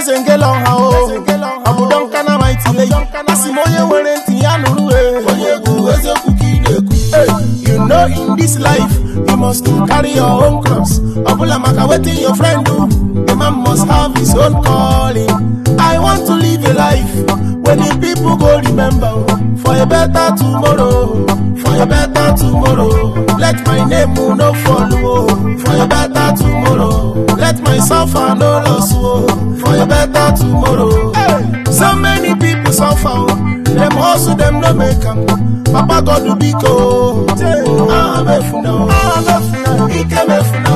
Ezengelo hao Abudon kana maitile Asimoye werenti ya nuruwe You know in this life you must carry your own cross. Abula maka waiting your friend do. A man must have his own calling. I want to live a life when the people go remember for a better tomorrow. For a better tomorrow. Let my name no follow. For a better tomorrow. Let my suffer no loss. For a better tomorrow. So many people suffer. Them hustle, them no make them. Papa God do biko. I'm a funa.